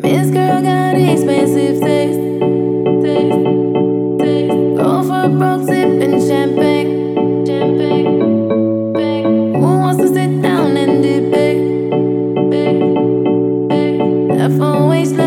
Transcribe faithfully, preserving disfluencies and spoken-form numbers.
This girl got expensive taste, taste, taste. Go for broke, sipping champagne, champagne, champagne. Who wants to sit down and debate, debate, debate? F O H